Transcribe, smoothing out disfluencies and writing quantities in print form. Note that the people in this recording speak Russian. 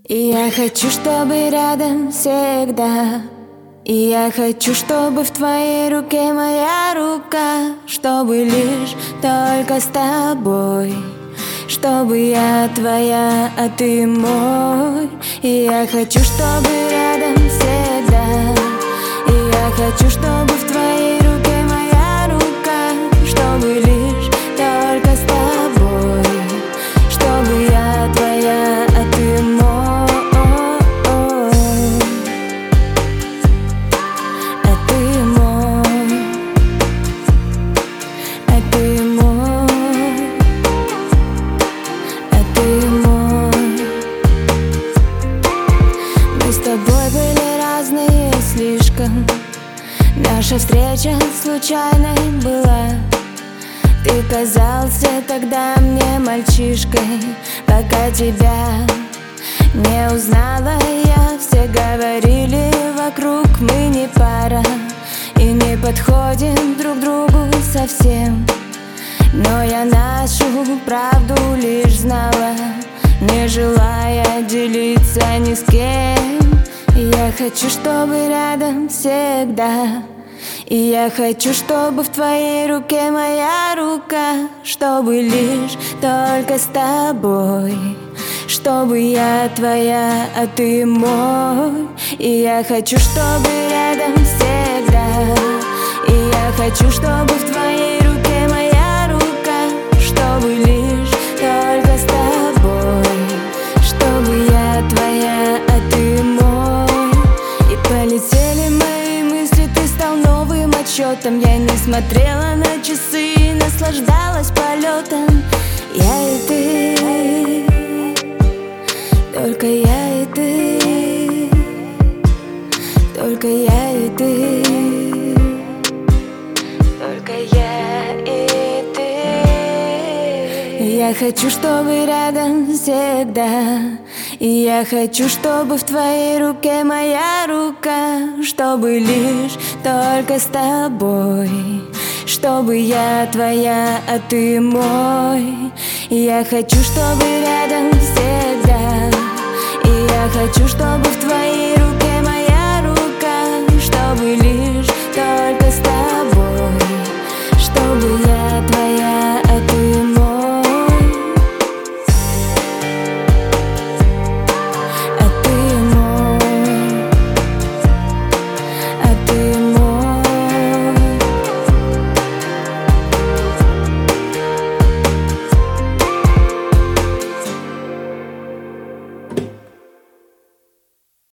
И я хочу, чтобы рядом всегда. И я хочу, чтобы в твоей руке моя рука, чтобы лишь только с тобой, чтобы я твоя, а ты мой. И я хочу, чтобы рядом всегда. И я хочу, чтобы в твоей руке моя рука, чтобы лишь только с тобой, чтобы я твоя, а ты мой. Наша встреча случайной была. Ты казался тогда мне мальчишкой, пока тебя не узнала я. Все говорили вокруг, мы не пара и не подходим друг другу совсем. Но я нашу правду лишь знала, не желая делиться ни с кем. И я хочу, чтобы рядом всегда. И я хочу, чтобы в твоей руке моя рука, чтобы лишь только с тобой, чтобы я твоя, а ты мой. И я хочу, чтобы рядом всегда. И я хочу, чтобы в твоей руке моя рука, чтобы лишь только с тобой, чтобы я твоя, а ты мой. И полетели мои мысли, ты стал новым отчетом. Я не смотрела на часы, наслаждалась полетом. Я и ты, только я и ты, только я и ты, только я и ты. Я хочу, чтобы рядом всегда. И я хочу, чтобы в твоей руке моя рука, чтобы лишь только с тобой, чтобы я твоя, а ты мой. И я хочу, чтобы рядом всегда.